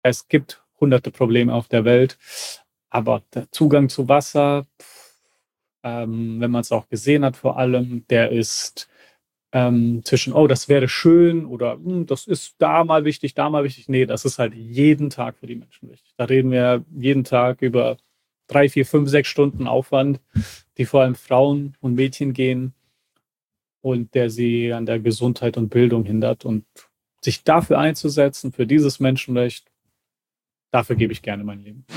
Es gibt hunderte Probleme auf der Welt, aber der Zugang zu Wasser, wenn man es auch gesehen hat vor allem, der ist zwischen, oh, das wäre schön oder das ist da mal wichtig, da mal wichtig. Nee, das ist halt jeden Tag für die Menschen wichtig. Da reden wir jeden Tag über 3, 4, 5, 6 Stunden Aufwand, die vor allem Frauen und Mädchen gehen und der sie an der Gesundheit und Bildung hindert. Und sich dafür einzusetzen, für dieses Menschenrecht, dafür gebe ich gerne mein Leben.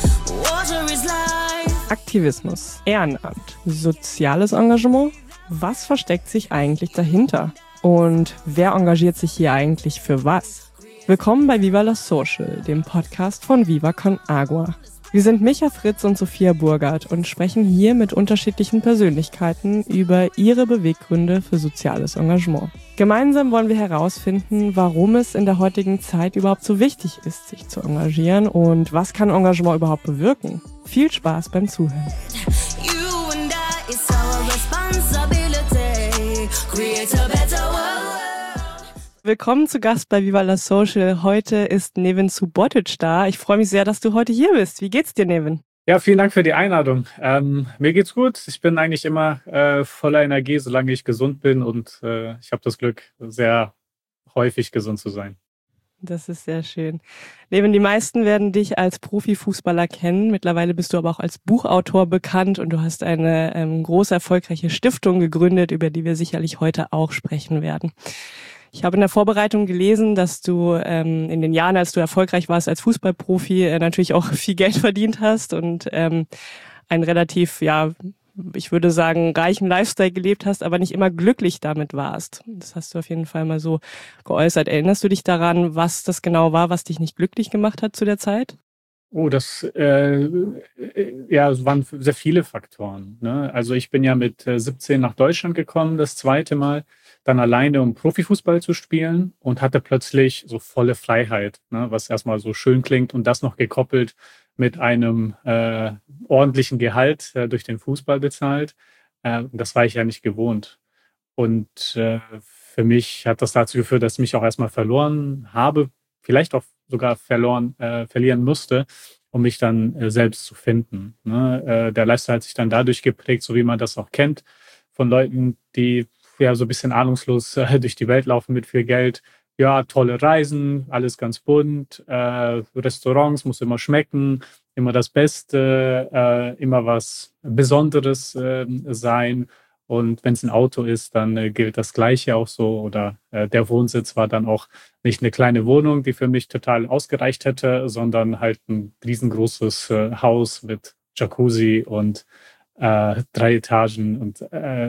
Aktivismus, Ehrenamt, soziales Engagement. Was versteckt sich eigentlich dahinter? Und wer engagiert sich hier eigentlich für was? Willkommen bei Viva la Social, dem Podcast von Viva con Agua. Wir sind Micha Fritz und Sophia Burgert und sprechen hier mit unterschiedlichen Persönlichkeiten über ihre Beweggründe für soziales Engagement. Gemeinsam wollen wir herausfinden, warum es in der heutigen Zeit überhaupt so wichtig ist, sich zu engagieren und was kann Engagement überhaupt bewirken. Viel Spaß beim Zuhören. Willkommen zu Gast bei Viva la Social. Heute ist Nevin Subotic da. Ich freue mich sehr, dass du heute hier bist. Wie geht's dir, Nevin? Ja, vielen Dank für die Einladung. Mir geht's gut. Ich bin eigentlich immer voller Energie, solange ich gesund bin und ich habe das Glück, sehr häufig gesund zu sein. Das ist sehr schön. Nevin, die meisten werden dich als Profifußballer kennen. Mittlerweile bist du aber auch als Buchautor bekannt und du hast eine große, erfolgreiche Stiftung gegründet, über die wir sicherlich heute auch sprechen werden. Ich habe in der Vorbereitung gelesen, dass du in den Jahren, als du erfolgreich warst als Fußballprofi, natürlich auch viel Geld verdient hast und einen relativ, ich würde sagen, reichen Lifestyle gelebt hast, aber nicht immer glücklich damit warst. Das hast du auf jeden Fall mal so geäußert. Erinnerst du dich daran, was das genau war, was dich nicht glücklich gemacht hat zu der Zeit? Oh, es waren sehr viele Faktoren, ne? Also ich bin ja mit 17 nach Deutschland gekommen, das zweite Mal, dann alleine, um Profifußball zu spielen und hatte plötzlich so volle Freiheit, ne? Was erstmal so schön klingt und das noch gekoppelt mit einem ordentlichen Gehalt durch den Fußball bezahlt. Das war ich ja nicht gewohnt. Und für mich hat das dazu geführt, dass ich mich auch erstmal verloren habe, vielleicht auch sogar verlieren musste, um mich dann selbst zu finden. Ne? Der Lifestyle hat sich dann dadurch geprägt, so wie man das auch kennt, von Leuten, die ja so ein bisschen ahnungslos durch die Welt laufen mit viel Geld. Ja, tolle Reisen, alles ganz bunt, Restaurants, muss immer schmecken, immer das Beste, immer was Besonderes sein. Und wenn es ein Auto ist, dann gilt das Gleiche auch so. Oder der Wohnsitz war dann auch nicht eine kleine Wohnung, die für mich total ausgereicht hätte, sondern halt ein riesengroßes Haus mit Jacuzzi und 3 Etagen und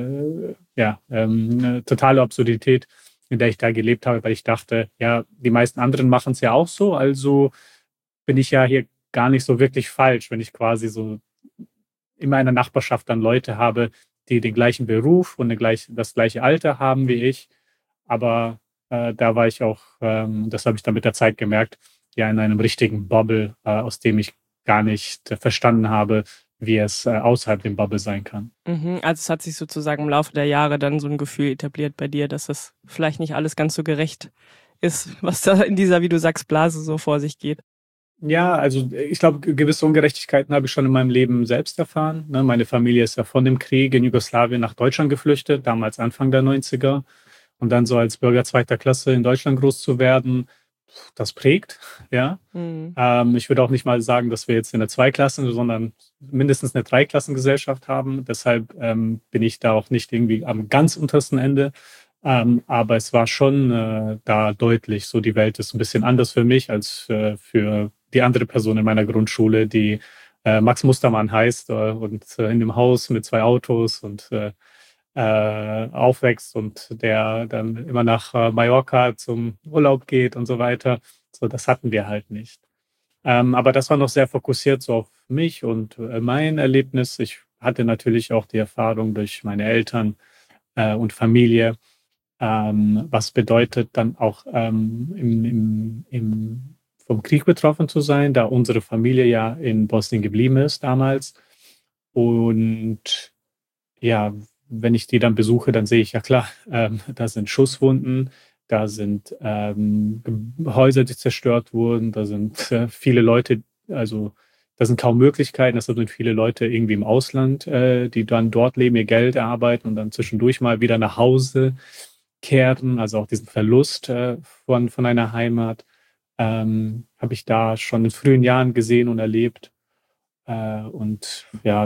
eine totale Absurdität, in der ich da gelebt habe, weil ich dachte, ja, die meisten anderen machen es ja auch so, also bin ich ja hier gar nicht so wirklich falsch, wenn ich quasi so in meiner Nachbarschaft dann Leute habe, die den gleichen Beruf und das gleiche Alter haben wie ich. Aber da war ich auch, das habe ich dann mit der Zeit gemerkt, ja in einem richtigen Bubble, aus dem ich gar nicht verstanden habe, wie es außerhalb dem Bubble sein kann. Also es hat sich sozusagen im Laufe der Jahre dann so ein Gefühl etabliert bei dir, dass es vielleicht nicht alles ganz so gerecht ist, was da in dieser, wie du sagst, Blase so vor sich geht. Ja, also ich glaube, gewisse Ungerechtigkeiten habe ich schon in meinem Leben selbst erfahren. Ne? Meine Familie ist ja von dem Krieg in Jugoslawien nach Deutschland geflüchtet, damals Anfang der 90er. Und dann so als Bürger zweiter Klasse in Deutschland groß zu werden, das prägt, ja. Mhm. Ich würde auch nicht mal sagen, dass wir jetzt eine Zweiklassen, sondern mindestens eine Dreiklassengesellschaft haben. Deshalb bin ich da auch nicht irgendwie am ganz untersten Ende. Aber es war schon da deutlich, so die Welt ist ein bisschen anders für mich als für die andere Person in meiner Grundschule, die Max Mustermann heißt und in dem Haus mit 2 Autos und aufwächst und der dann immer nach Mallorca zum Urlaub geht und so weiter. So, das hatten wir halt nicht. Aber das war noch sehr fokussiert so auf mich und mein Erlebnis. Ich hatte natürlich auch die Erfahrung durch meine Eltern und Familie, was bedeutet dann auch vom Krieg betroffen zu sein, da unsere Familie ja in Bosnien geblieben ist damals. Und ja, wenn ich die dann besuche, dann sehe ich ja klar, da sind Schusswunden, Da sind Häuser, die zerstört wurden. Da sind viele Leute, also da sind kaum Möglichkeiten. Deshalb sind viele Leute irgendwie im Ausland, die dann dort leben, ihr Geld erarbeiten und dann zwischendurch mal wieder nach Hause kehren. Also auch diesen Verlust von einer Heimat habe ich da schon in frühen Jahren gesehen und erlebt. Und ja,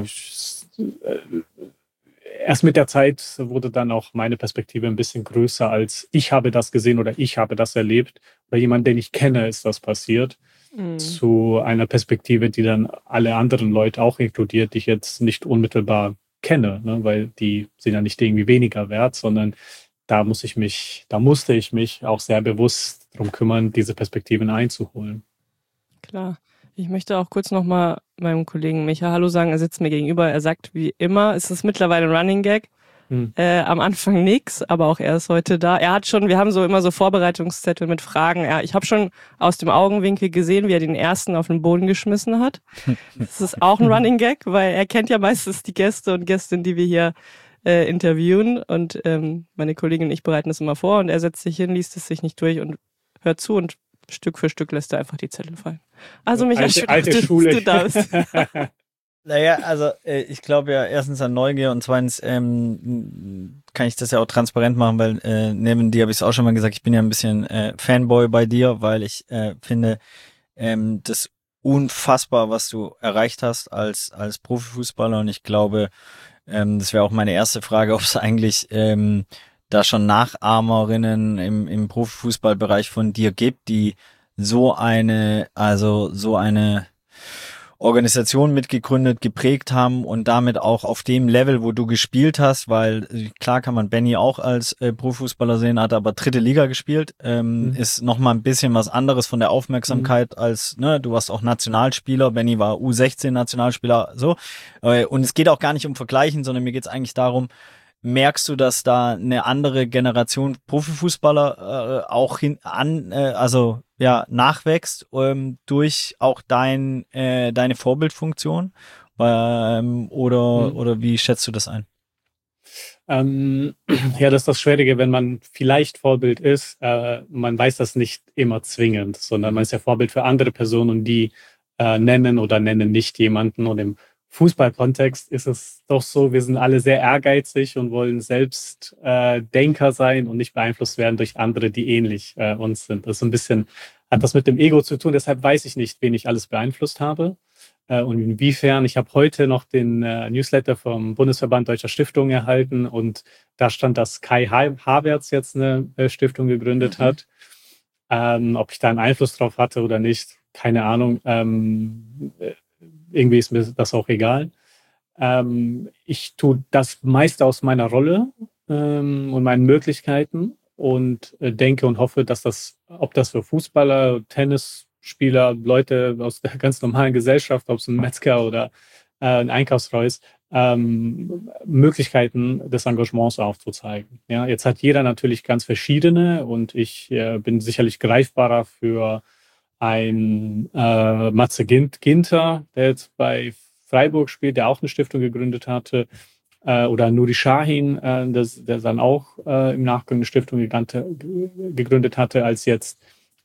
erst mit der Zeit wurde dann auch meine Perspektive ein bisschen größer als ich habe das gesehen oder ich habe das erlebt oder jemand, den ich kenne, ist das passiert, zu einer Perspektive, die dann alle anderen Leute auch inkludiert, die ich jetzt nicht unmittelbar kenne, ne? Weil die sind ja nicht irgendwie weniger wert, sondern da musste ich mich auch sehr bewusst darum kümmern, diese Perspektiven einzuholen. Klar. Ich möchte auch kurz nochmal meinem Kollegen Micha Hallo sagen. Er sitzt mir gegenüber. Er sagt, wie immer, es ist mittlerweile ein Running Gag. Am Anfang nix, aber auch er ist heute da. Wir haben so immer so Vorbereitungszettel mit Fragen. Ich habe schon aus dem Augenwinkel gesehen, wie er den ersten auf den Boden geschmissen hat. Das ist auch ein Running Gag, weil er kennt ja meistens die Gäste und Gästinnen, die wir hier interviewen. Und meine Kollegin und ich bereiten das immer vor und er setzt sich hin, liest es sich nicht durch und hört zu und Stück für Stück lässt er einfach die Zettel fallen. Also Micha, schön, alte dass Schule. du da bist. Naja, also ich glaube ja erstens an Neugier und zweitens kann ich das ja auch transparent machen, weil neben dir habe ich es auch schon mal gesagt, ich bin ja ein bisschen Fanboy bei dir, weil ich finde das unfassbar, was du erreicht hast als Profifußballer und ich glaube, das wäre auch meine erste Frage, ob es eigentlich da schon Nachahmerinnen im Profifußballbereich von dir gibt, die so eine Organisation mitgegründet, geprägt haben und damit auch auf dem Level, wo du gespielt hast, weil klar kann man Benny auch als Profifußballer sehen, hat aber dritte Liga gespielt, ist nochmal ein bisschen was anderes von der Aufmerksamkeit als, ne, du warst auch Nationalspieler, Benny war U16 Nationalspieler, so. Und es geht auch gar nicht um Vergleichen, sondern mir geht es eigentlich darum, merkst du, dass da eine andere Generation Profifußballer auch nachwächst durch auch deine Vorbildfunktion? Oder wie schätzt du das ein? Ja, das ist das Schwierige, wenn man vielleicht Vorbild ist. Man weiß das nicht immer zwingend, sondern man ist ja Vorbild für andere Personen und die nennen oder nennen nicht jemanden. Und im Fußballkontext ist es doch so, wir sind alle sehr ehrgeizig und wollen selbst Denker sein und nicht beeinflusst werden durch andere, die ähnlich uns sind. Das ist ein bisschen, hat das mit dem Ego zu tun. Deshalb weiß ich nicht, wen ich alles beeinflusst habe und inwiefern. Ich habe heute noch den Newsletter vom Bundesverband Deutscher Stiftungen erhalten und da stand, dass Kai Havertz jetzt eine Stiftung gegründet hat. Ob ich da einen Einfluss drauf hatte oder nicht, keine Ahnung. Irgendwie ist mir das auch egal. Ich tue das meiste aus meiner Rolle und meinen Möglichkeiten und denke und hoffe, dass ob das für Fußballer, Tennisspieler, Leute aus der ganz normalen Gesellschaft, ob es ein Metzger oder ein Einkaufsfrau ist, Möglichkeiten des Engagements aufzuzeigen. Ja, jetzt hat jeder natürlich ganz verschiedene und ich bin sicherlich greifbarer für ein Matze Ginter, der jetzt bei Freiburg spielt, der auch eine Stiftung gegründet hatte, oder Nuri Sahin, der dann auch im Nachgang eine Stiftung gegründet hatte, als jetzt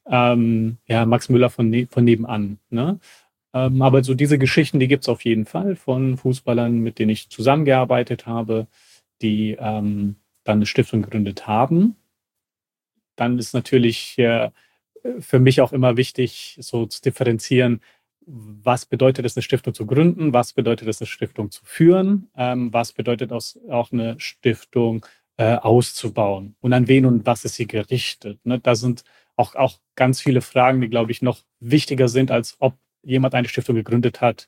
Max Müller von nebenan. Ne? Aber so diese Geschichten, die gibt es auf jeden Fall von Fußballern, mit denen ich zusammengearbeitet habe, die dann eine Stiftung gegründet haben. Dann ist natürlich für mich auch immer wichtig, so zu differenzieren, was bedeutet es, eine Stiftung zu gründen, was bedeutet es, eine Stiftung zu führen, was bedeutet auch eine Stiftung auszubauen und an wen und was ist sie gerichtet. Ne? Da sind auch ganz viele Fragen, die, glaube ich, noch wichtiger sind, als ob jemand eine Stiftung gegründet hat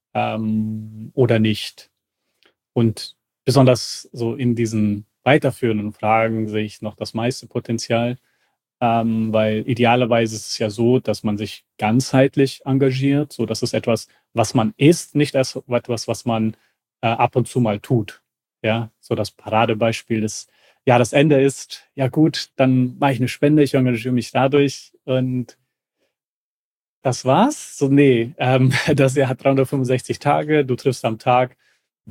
oder nicht. Und besonders so in diesen weiterführenden Fragen sehe ich noch das meiste Potenzial. Weil idealerweise ist es ja so, dass man sich ganzheitlich engagiert. So, das ist etwas, was man ist, nicht etwas, was man ab und zu mal tut. Ja, so das Paradebeispiel des Jahresende ist, ja gut, dann mache ich eine Spende, ich engagiere mich dadurch und das war's. So, nee, das Jahr hat 365 Tage, du triffst am Tag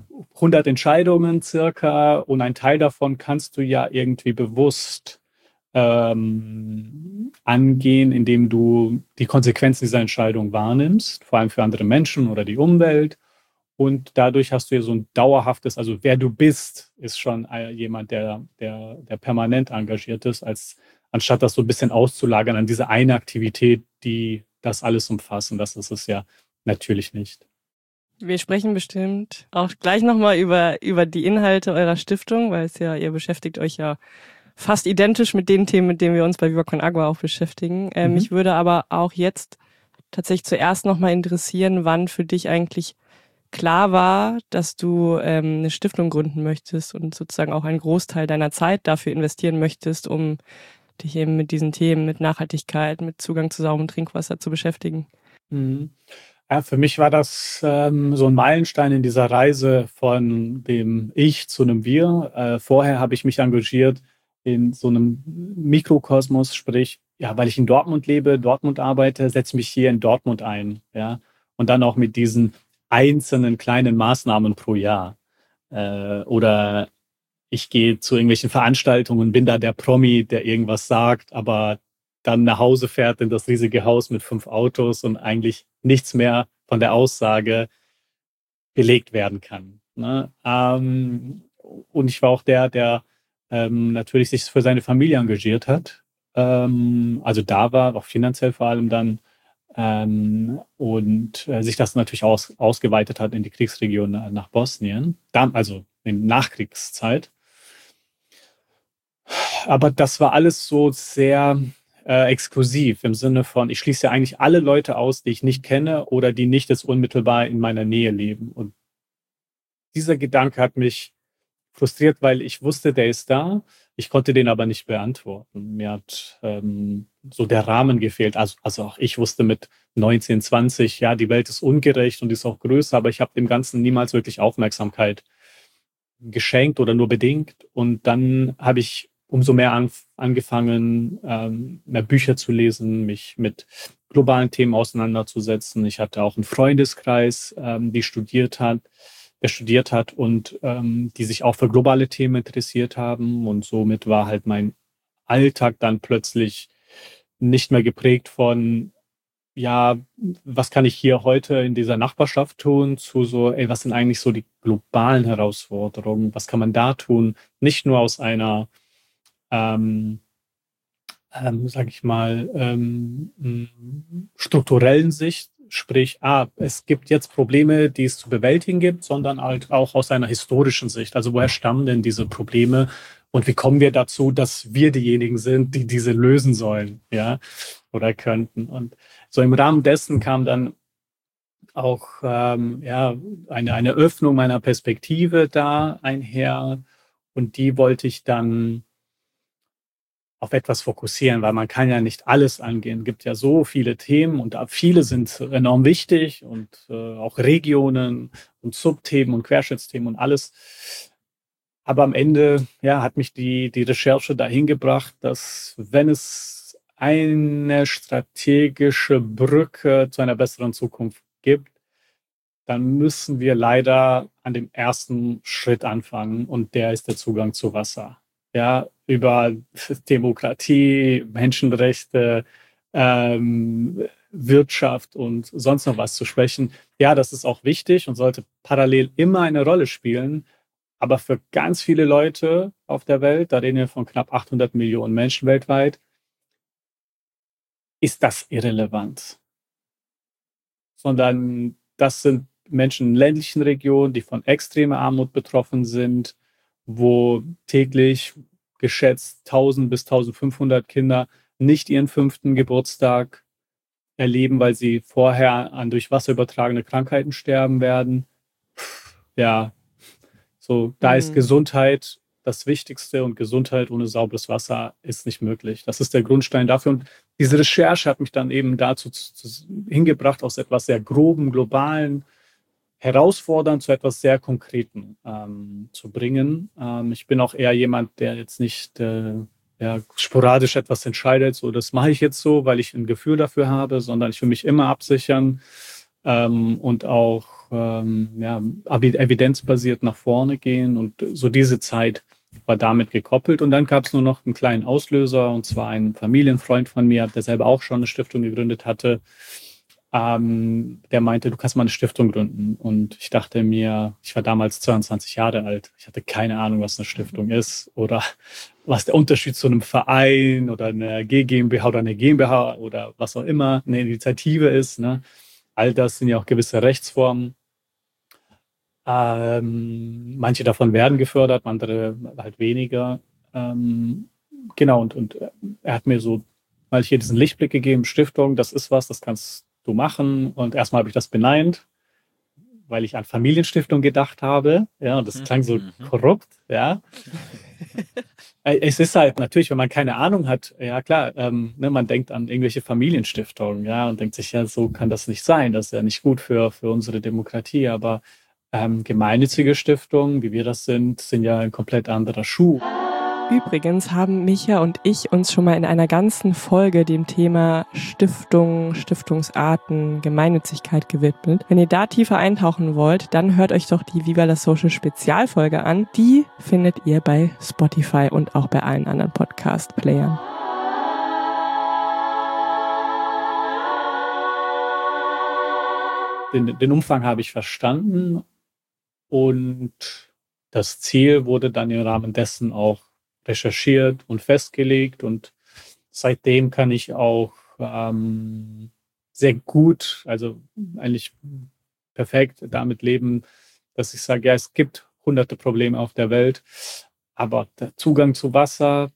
100 Entscheidungen circa und ein Teil davon kannst du ja irgendwie bewusst angehen, indem du die Konsequenzen dieser Entscheidung wahrnimmst, vor allem für andere Menschen oder die Umwelt. Und dadurch hast du ja so ein dauerhaftes, also wer du bist, ist schon jemand, der permanent engagiert ist, anstatt das so ein bisschen auszulagern an diese eine Aktivität, die das alles umfasst. Und das ist es ja natürlich nicht. Wir sprechen bestimmt auch gleich nochmal über die Inhalte eurer Stiftung, weil ihr beschäftigt euch ja fast identisch mit den Themen, mit denen wir uns bei Viva Con Agua auch beschäftigen. Mich würde aber auch jetzt tatsächlich zuerst nochmal interessieren, wann für dich eigentlich klar war, dass du eine Stiftung gründen möchtest und sozusagen auch einen Großteil deiner Zeit dafür investieren möchtest, um dich eben mit diesen Themen, mit Nachhaltigkeit, mit Zugang zu sauberem Trinkwasser zu beschäftigen. Ja, für mich war das so ein Meilenstein in dieser Reise von dem Ich zu einem Wir. Vorher habe ich mich engagiert in so einem Mikrokosmos, sprich, ja, weil ich in Dortmund lebe, Dortmund arbeite, setze mich hier in Dortmund ein, ja, und dann auch mit diesen einzelnen kleinen Maßnahmen pro Jahr. Oder ich gehe zu irgendwelchen Veranstaltungen, bin da der Promi, der irgendwas sagt, aber dann nach Hause fährt in das riesige Haus mit 5 Autos und eigentlich nichts mehr von der Aussage belegt werden kann. Ne? Und ich war auch der natürlich sich für seine Familie engagiert hat. Also da war, auch finanziell vor allem dann. Und sich das natürlich ausgeweitet hat in die Kriegsregion nach Bosnien, also in Nachkriegszeit. Aber das war alles so sehr exklusiv im Sinne von, ich schließe ja eigentlich alle Leute aus, die ich nicht kenne oder die nicht jetzt unmittelbar in meiner Nähe leben. Und dieser Gedanke hat mich frustriert, weil ich wusste, der ist da. Ich konnte den aber nicht beantworten. Mir hat so der Rahmen gefehlt. Also auch ich wusste mit 19, 20, ja, die Welt ist ungerecht und ist auch größer, aber ich habe dem Ganzen niemals wirklich Aufmerksamkeit geschenkt oder nur bedingt. Und dann habe ich umso mehr angefangen, mehr Bücher zu lesen, mich mit globalen Themen auseinanderzusetzen. Ich hatte auch einen Freundeskreis, der studiert hat und die sich auch für globale Themen interessiert haben. Und somit war halt mein Alltag dann plötzlich nicht mehr geprägt von, ja, was kann ich hier heute in dieser Nachbarschaft tun, zu so, ey, was sind eigentlich so die globalen Herausforderungen? Was kann man da tun? Nicht nur aus einer sage ich mal, strukturellen Sicht, sprich, es gibt jetzt Probleme, die es zu bewältigen gibt, sondern halt auch aus einer historischen Sicht. Also woher stammen denn diese Probleme und wie kommen wir dazu, dass wir diejenigen sind, die diese lösen sollen, ja, oder könnten. Und so im Rahmen dessen kam dann auch eine Öffnung meiner Perspektive da einher und die wollte ich dann auf etwas fokussieren, weil man kann ja nicht alles angehen. Es gibt ja so viele Themen und viele sind enorm wichtig und auch Regionen und Subthemen und Querschnittsthemen und alles. Aber am Ende hat mich die Recherche dahin gebracht, dass wenn es eine strategische Brücke zu einer besseren Zukunft gibt, dann müssen wir leider an dem ersten Schritt anfangen und der ist der Zugang zu Wasser. Ja, über Demokratie, Menschenrechte, Wirtschaft und sonst noch was zu sprechen. Ja, das ist auch wichtig und sollte parallel immer eine Rolle spielen. Aber für ganz viele Leute auf der Welt, da reden wir von knapp 800 Millionen Menschen weltweit, ist das irrelevant. Sondern das sind Menschen in ländlichen Regionen, die von extremer Armut betroffen sind, wo täglich geschätzt 1000 bis 1500 Kinder nicht ihren 5. Geburtstag erleben, weil sie vorher an durch Wasser übertragene Krankheiten sterben werden. Ja, so da ist Gesundheit das Wichtigste und Gesundheit ohne sauberes Wasser ist nicht möglich. Das ist der Grundstein dafür. Und diese Recherche hat mich dann eben dazu hingebracht, aus etwas sehr groben, globalen, herausfordernd zu etwas sehr Konkreten zu bringen. Ich bin auch eher jemand, der jetzt nicht sporadisch etwas entscheidet, so das mache ich jetzt so, weil ich ein Gefühl dafür habe, sondern ich will mich immer absichern und auch evidenzbasiert nach vorne gehen und so diese Zeit war damit gekoppelt. Und dann gab es nur noch einen kleinen Auslöser, und zwar ein Familienfreund von mir, der selber auch schon eine Stiftung gegründet hatte. Der meinte, du kannst mal eine Stiftung gründen. Und ich dachte mir, ich war damals 22 Jahre alt. Ich hatte keine Ahnung, was eine Stiftung ist oder was der Unterschied zu einem Verein oder einer GmbH oder eine GmbH oder was auch immer eine Initiative ist. Ne? All das sind ja auch gewisse Rechtsformen. Manche davon werden gefördert, andere halt weniger. Genau, und er hat mir so mal hier diesen Lichtblick gegeben, Stiftung, das ist was, das kannst du machen. Und erstmal habe ich das beneint, weil ich an Familienstiftung gedacht habe. Ja, und das klang so korrupt, ja. Es ist halt natürlich, wenn man keine Ahnung hat, ja klar, ne, man denkt an irgendwelche Familienstiftungen, ja, und denkt sich, ja, so kann das nicht sein, das ist ja nicht gut für unsere Demokratie, aber gemeinnützige Stiftungen, wie wir das sind ja ein komplett anderer Schuh. Übrigens haben Micha und ich uns schon mal in einer ganzen Folge dem Thema Stiftung, Stiftungsarten, Gemeinnützigkeit gewidmet. Wenn ihr da tiefer eintauchen wollt, dann hört euch doch die Viva la Social Spezialfolge an. Die findet ihr bei Spotify und auch bei allen anderen Podcast-Playern. Den Umfang habe ich verstanden und das Ziel wurde dann im Rahmen dessen auch recherchiert und festgelegt, und seitdem kann ich auch sehr gut, also eigentlich perfekt damit leben, dass ich sage, ja, es gibt hunderte Probleme auf der Welt, aber der Zugang zu Wasser,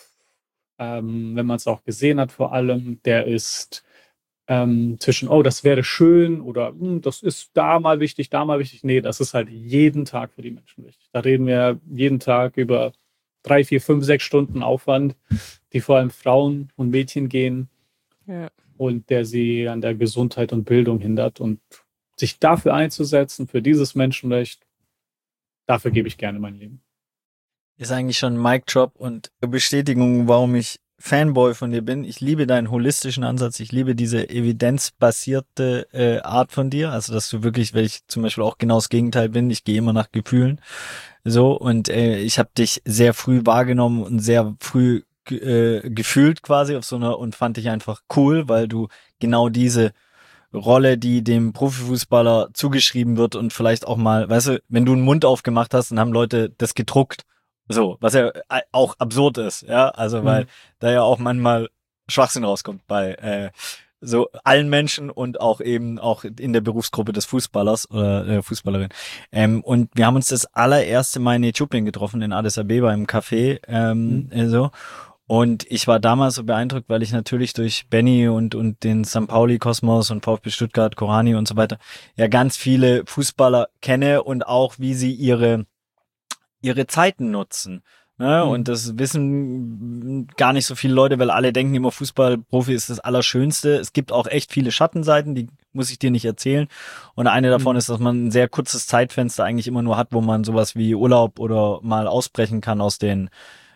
wenn man es auch gesehen hat vor allem, der ist zwischen, oh, das wäre schön oder das ist da mal wichtig, da mal wichtig. Nee, das ist halt jeden Tag für die Menschen wichtig. Da reden wir jeden Tag über 3, 4, 5, 6 Stunden Aufwand, die vor allem Frauen und Mädchen gehen, ja, und der sie an der Gesundheit und Bildung hindert. Und sich dafür einzusetzen, für dieses Menschenrecht, dafür gebe ich gerne mein Leben. Ist eigentlich schon ein Mic-Drop und Bestätigung, warum ich Fanboy von dir bin. Ich liebe deinen holistischen Ansatz. Ich liebe diese evidenzbasierte Art von dir. Also, dass du wirklich, weil ich zum Beispiel auch genau das Gegenteil bin, ich gehe immer nach Gefühlen. So, und ich habe dich sehr früh wahrgenommen und sehr früh gefühlt quasi auf so einer, und fand dich einfach cool, weil du genau diese Rolle, die dem Profifußballer zugeschrieben wird und vielleicht auch mal, weißt du, wenn du einen Mund aufgemacht hast, dann haben Leute das gedruckt. So, was ja auch absurd ist, ja, also weil da ja auch manchmal Schwachsinn rauskommt bei so allen Menschen und auch eben auch in der Berufsgruppe des Fußballers oder Fußballerin. Und wir haben uns das allererste Mal in Äthiopien getroffen, in Addis Abeba im Café, so. Und ich war damals so beeindruckt, weil ich natürlich durch Benny und den St. Pauli-Kosmos und VfB Stuttgart, Korani und so weiter ja ganz viele Fußballer kenne und auch, wie sie ihre Zeiten nutzen. Ne? Und das wissen gar nicht so viele Leute, weil alle denken immer, Fußballprofi ist das Allerschönste. Es gibt auch echt viele Schattenseiten, die muss ich dir nicht erzählen. Und eine davon ist, dass man ein sehr kurzes Zeitfenster eigentlich immer nur hat, wo man sowas wie Urlaub oder mal ausbrechen kann aus den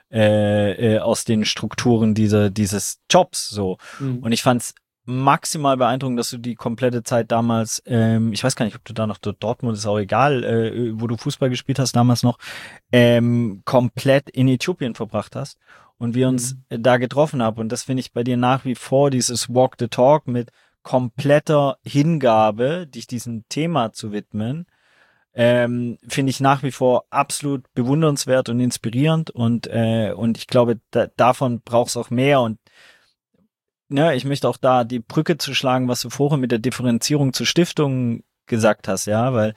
Strukturen dieses Jobs. So. Und ich fand's maximal beeindruckend, dass du die komplette Zeit damals, ich weiß gar nicht, ob du da noch Dortmund, ist auch egal, wo du Fußball gespielt hast damals noch, komplett in Äthiopien verbracht hast und wir uns da getroffen haben. Und das finde ich bei dir nach wie vor, dieses Walk the Talk mit kompletter Hingabe, dich diesem Thema zu widmen, finde ich nach wie vor absolut bewundernswert und inspirierend und ich glaube, davon braucht es auch mehr. Und ne, ich möchte auch da die Brücke zu schlagen, was du vorher mit der Differenzierung zur Stiftung gesagt hast, ja, weil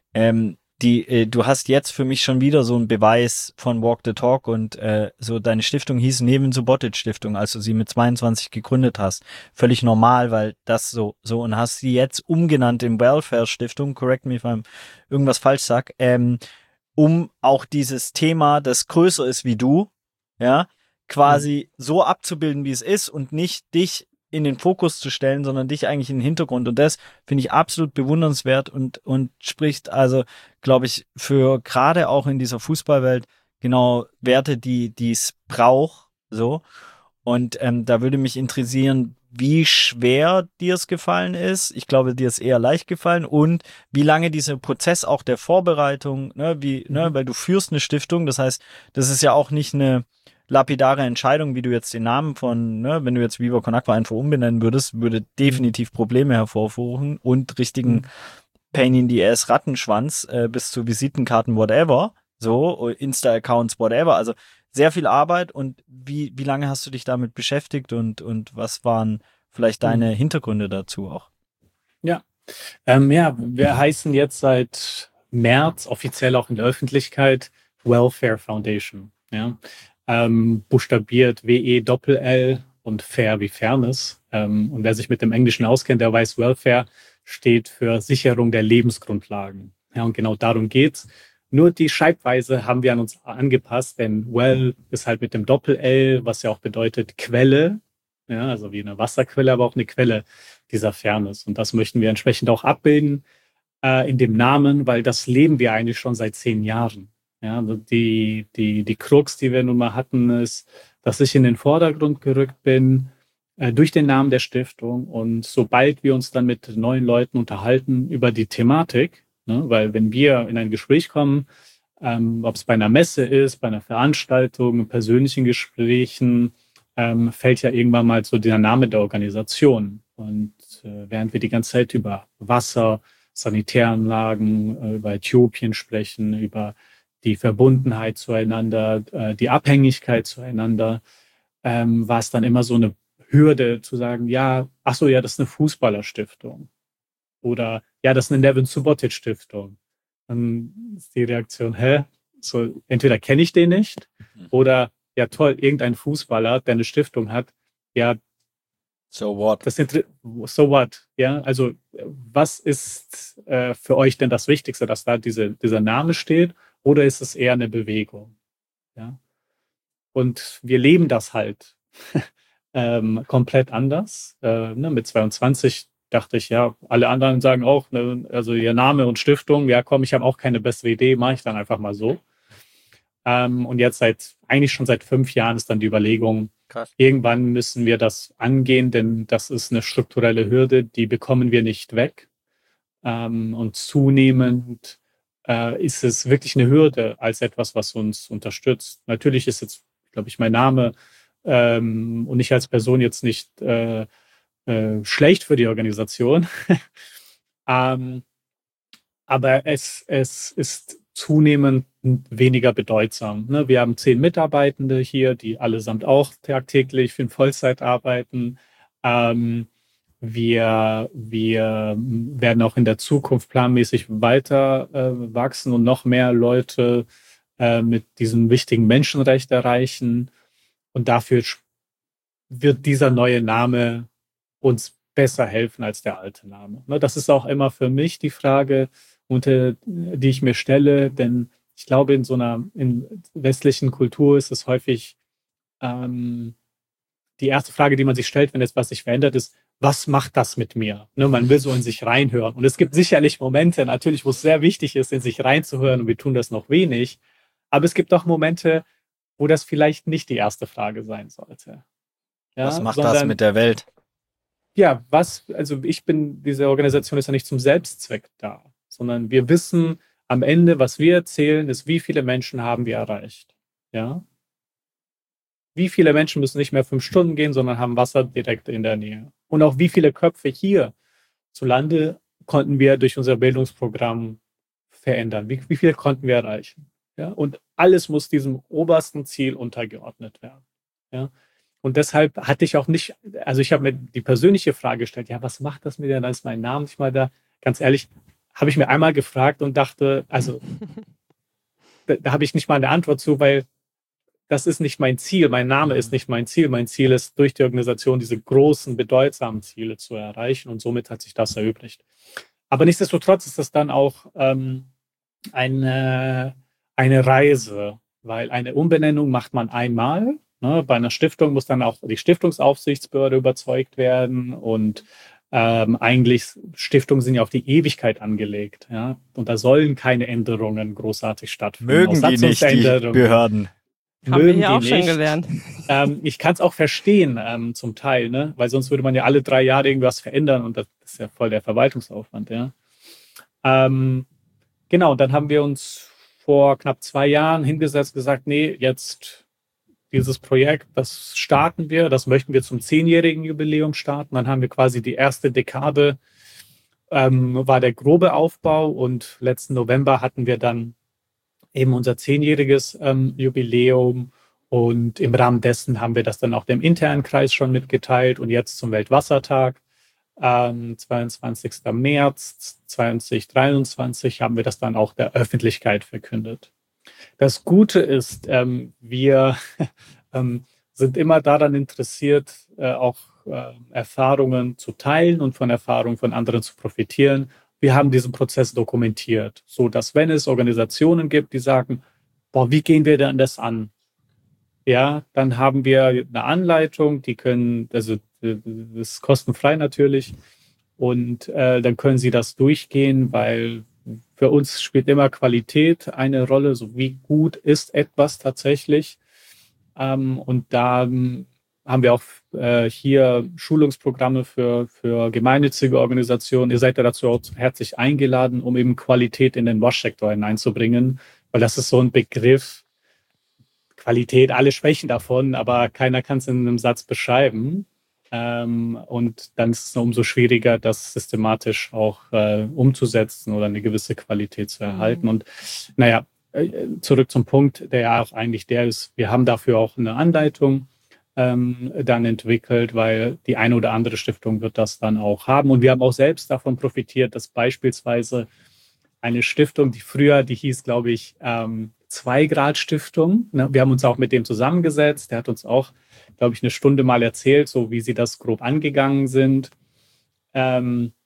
du hast jetzt für mich schon wieder so einen Beweis von Walk the Talk und so deine Stiftung hieß Neven Subotic Stiftung, als du sie mit 22 gegründet hast. Völlig normal, weil das so und hast sie jetzt umgenannt in Welfare Stiftung, correct me if I'm irgendwas falsch sag, um auch dieses Thema, das größer ist wie du, ja, quasi so abzubilden, wie es ist und nicht dich in den Fokus zu stellen, sondern dich eigentlich in den Hintergrund. Und das finde ich absolut bewundernswert und spricht also, glaube ich, für gerade auch in dieser Fußballwelt genau Werte, die es braucht, so. Und da würde mich interessieren, wie schwer dir es gefallen ist. Ich glaube, dir ist eher leicht gefallen und wie lange dieser Prozess auch der Vorbereitung, weil du führst eine Stiftung, das heißt, das ist ja auch nicht eine lapidare Entscheidung, wie du jetzt den Namen von, wenn du jetzt Viva Con Agua einfach umbenennen würdest, würde definitiv Probleme hervorrufen und richtigen Pain in the Ass Rattenschwanz bis zu Visitenkarten, whatever, so, Insta-Accounts, whatever, also sehr viel Arbeit. Und wie lange hast du dich damit beschäftigt und was waren vielleicht deine Hintergründe dazu auch? Ja. Wir heißen jetzt seit März offiziell auch in der Öffentlichkeit Welfare Foundation. Ja. Buchstabiert W-E-Doppel-L und Fair wie Fairness. Und wer sich mit dem Englischen auskennt, der weiß, Welfare steht für Sicherung der Lebensgrundlagen. Ja, und genau darum geht's. Nur die Schreibweise haben wir an uns angepasst, denn Well ist halt mit dem Doppel-L, was ja auch bedeutet Quelle, ja, also wie eine Wasserquelle, aber auch eine Quelle dieser Fairness. Und das möchten wir entsprechend auch abbilden in dem Namen, weil das leben wir eigentlich schon seit 10 Jahren. Ja, also die Krux, die wir nun mal hatten, ist, dass ich in den Vordergrund gerückt bin durch den Namen der Stiftung. Und sobald wir uns dann mit neuen Leuten unterhalten über die Thematik, weil wenn wir in ein Gespräch kommen, ob es bei einer Messe ist, bei einer Veranstaltung, in persönlichen Gesprächen, fällt ja irgendwann mal so der Name der Organisation. Und während wir die ganze Zeit über Wasser, Sanitäranlagen, über Äthiopien sprechen, über die Verbundenheit zueinander, die Abhängigkeit zueinander, war es dann immer so eine Hürde zu sagen, ja, das ist eine Fußballerstiftung. Oder ja, das ist eine Nevin Subotic Stiftung. Dann ist die Reaktion, so, entweder kenne ich den nicht oder ja toll, irgendein Fußballer, der eine Stiftung hat, ja, so what? So what? Ja, also was ist für euch denn das Wichtigste, dass da dieser Name steht, oder ist es eher eine Bewegung? Ja, und wir leben das halt komplett anders. Mit 22 dachte ich, ja, alle anderen sagen auch, also ihr Name und Stiftung, ja komm, ich habe auch keine bessere Idee, mache ich dann einfach mal so. Und jetzt eigentlich schon seit 5 Jahren ist dann die Überlegung, krass, irgendwann müssen wir das angehen, denn das ist eine strukturelle Hürde, die bekommen wir nicht weg. Und zunehmend ist es wirklich eine Hürde als etwas, was uns unterstützt. Natürlich ist jetzt, glaube ich, mein Name und ich als Person jetzt nicht schlecht für die Organisation. Aber es ist zunehmend weniger bedeutsam. Ne? Wir haben 10 Mitarbeitende hier, die allesamt auch tagtäglich in Vollzeit arbeiten. Wir werden auch in der Zukunft planmäßig weiter wachsen und noch mehr Leute mit diesem wichtigen Menschenrecht erreichen. Und dafür wird dieser neue Name uns besser helfen als der alte Name. Das ist auch immer für mich die Frage, die ich mir stelle, denn ich glaube, in westlichen Kultur ist es häufig die erste Frage, die man sich stellt, wenn etwas sich verändert, ist, was macht das mit mir? Man will so in sich reinhören. Und es gibt sicherlich Momente, natürlich, wo es sehr wichtig ist, in sich reinzuhören, und wir tun das noch wenig. Aber es gibt auch Momente, wo das vielleicht nicht die erste Frage sein sollte. Ja, was macht das mit der Welt? Ja, diese Organisation ist ja nicht zum Selbstzweck da, sondern wir wissen am Ende, was wir erzählen, ist, wie viele Menschen haben wir erreicht. Ja? Wie viele Menschen müssen nicht mehr 5 Stunden gehen, sondern haben Wasser direkt in der Nähe. Und auch wie viele Köpfe hier zu Lande konnten wir durch unser Bildungsprogramm verändern. Wie viele konnten wir erreichen? Ja? Und alles muss diesem obersten Ziel untergeordnet werden. Ja? Und deshalb hatte ich auch nicht, also ich habe mir die persönliche Frage gestellt, ja, was macht das mit dir, da ist mein Name nicht mal da. Ganz ehrlich, habe ich mir einmal gefragt und dachte, also da habe ich nicht mal eine Antwort zu, weil das ist nicht mein Ziel, mein Name ist nicht mein Ziel. Mein Ziel ist, durch die Organisation diese großen, bedeutsamen Ziele zu erreichen, und somit hat sich das erübrigt. Aber nichtsdestotrotz ist das dann auch eine Reise, weil eine Umbenennung macht man einmal. Ne? Bei einer Stiftung muss dann auch die Stiftungsaufsichtsbehörde überzeugt werden, und eigentlich Stiftungen sind ja auf die Ewigkeit angelegt. Ja? Und da sollen keine Änderungen großartig stattfinden. Mögen die nicht, die Behörden? Haben wir mögen hier die auch schon nicht. gelernt. Ich kann es auch verstehen, zum Teil, ne? Weil sonst würde man ja alle 3 Jahre irgendwas verändern und das ist ja voll der Verwaltungsaufwand, ja. Ähm, genau, dann haben wir uns vor knapp 2 Jahren hingesetzt, gesagt, nee, jetzt dieses Projekt, das starten wir, das möchten wir zum 10-jährigen Jubiläum starten. Dann haben wir quasi die erste Dekade, war der grobe Aufbau und letzten November hatten wir dann eben unser 10-jähriges Jubiläum und im Rahmen dessen haben wir das dann auch dem internen Kreis schon mitgeteilt und jetzt zum Weltwassertag, 22. März 2023 haben wir das dann auch der Öffentlichkeit verkündet. Das Gute ist, wir sind immer daran interessiert, auch Erfahrungen zu teilen und von Erfahrungen von anderen zu profitieren. Wir haben diesen Prozess dokumentiert, so dass wenn es Organisationen gibt, die sagen, boah, wie gehen wir denn das an? Ja, dann haben wir eine Anleitung, die können, also das ist kostenfrei natürlich, und dann können Sie das durchgehen, weil für uns spielt immer Qualität eine Rolle, so wie gut ist etwas tatsächlich. Und da haben wir auch hier Schulungsprogramme für gemeinnützige Organisationen. Ihr seid ja dazu auch herzlich eingeladen, um eben Qualität in den Waschsektor hineinzubringen, weil das ist so ein Begriff, Qualität, alle sprechen davon, aber keiner kann es in einem Satz beschreiben. Und dann ist es umso schwieriger, das systematisch auch umzusetzen oder eine gewisse Qualität zu erhalten. Und naja, zurück zum Punkt, der ja auch eigentlich der ist, wir haben dafür auch eine Anleitung dann entwickelt, weil die eine oder andere Stiftung wird das dann auch haben. Und wir haben auch selbst davon profitiert, dass beispielsweise eine Stiftung, die hieß, glaube ich, 2-Grad-Stiftung. Ne? Wir haben uns auch mit dem zusammengesetzt. Der hat uns auch, glaube ich, eine Stunde mal erzählt, so wie sie das grob angegangen sind. Ja,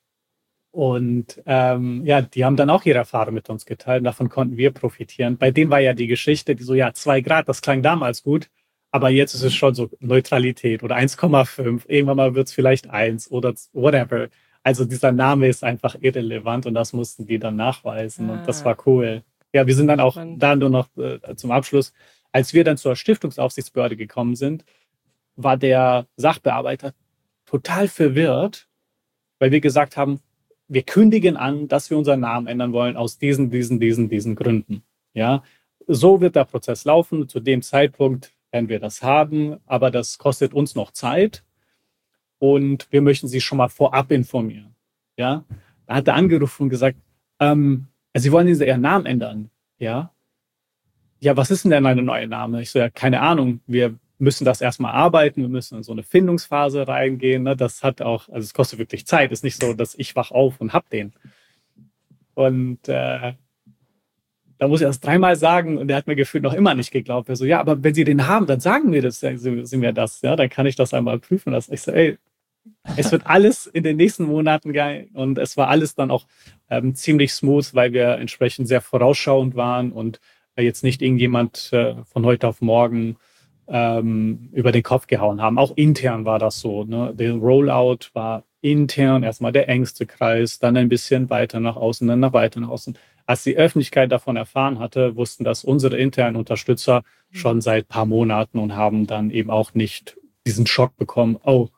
die haben dann auch ihre Erfahrung mit uns geteilt und davon konnten wir profitieren. Bei denen war ja die Geschichte, die so, ja, 2 Grad, das klang damals gut, aber jetzt ist es schon so Neutralität oder 1,5. Irgendwann mal wird es vielleicht 1 oder whatever. Also dieser Name ist einfach irrelevant und das mussten die dann nachweisen und das war cool. Ja, wir sind dann auch da nur noch zum Abschluss, als wir dann zur Stiftungsaufsichtsbehörde gekommen sind, war der Sachbearbeiter total verwirrt, weil wir gesagt haben, wir kündigen an, dass wir unseren Namen ändern wollen aus diesen Gründen. Ja, so wird der Prozess laufen. Zu dem Zeitpunkt werden wir das haben, aber das kostet uns noch Zeit und wir möchten Sie schon mal vorab informieren. Ja, da hat er angerufen und gesagt, Sie wollen Ihren Namen ändern. Ja, was ist denn ein neuer Name? Ich so, ja, keine Ahnung. Wir müssen das erstmal arbeiten. Wir müssen in so eine Findungsphase reingehen. Ne? Das hat auch, also es kostet wirklich Zeit. Es ist nicht so, dass ich wach auf und hab den. Und da muss ich das 3-mal sagen und der hat mir gefühlt noch immer nicht geglaubt. Er so, ja, aber wenn Sie den haben, dann sagen wir das, Sie mir das. Ja, dann kann ich das einmal prüfen lassen. Ich so, ey, es wird alles in den nächsten Monaten geil und es war alles dann auch ziemlich smooth, weil wir entsprechend sehr vorausschauend waren und jetzt nicht irgendjemand von heute auf morgen über den Kopf gehauen haben. Auch intern war das so. Ne? Der Rollout war intern erstmal der engste Kreis, dann ein bisschen weiter nach außen, dann weiter nach außen. Als die Öffentlichkeit davon erfahren hatte, wussten das unsere internen Unterstützer schon seit ein paar Monaten und haben dann eben auch nicht diesen Schock bekommen,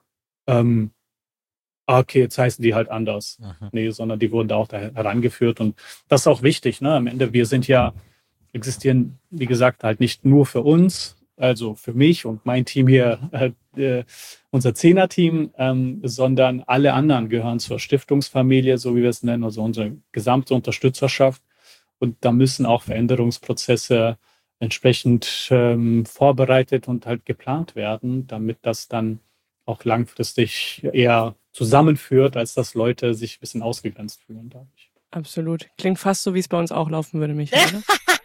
okay, jetzt heißen die halt anders. Aha. Nee, sondern die wurden da auch herangeführt und das ist auch wichtig. Ne? Am Ende, wir existieren, wie gesagt, halt nicht nur für uns, also für mich und mein Team hier, unser 10er-Team, sondern alle anderen gehören zur Stiftungsfamilie, so wie wir es nennen, also unsere gesamte Unterstützerschaft. Und da müssen auch Veränderungsprozesse entsprechend vorbereitet und halt geplant werden, damit das dann auch langfristig eher zusammenführt, als dass Leute sich ein bisschen ausgegrenzt fühlen, glaube ich. Absolut. Klingt fast so, wie es bei uns auch laufen würde, Michael, oder?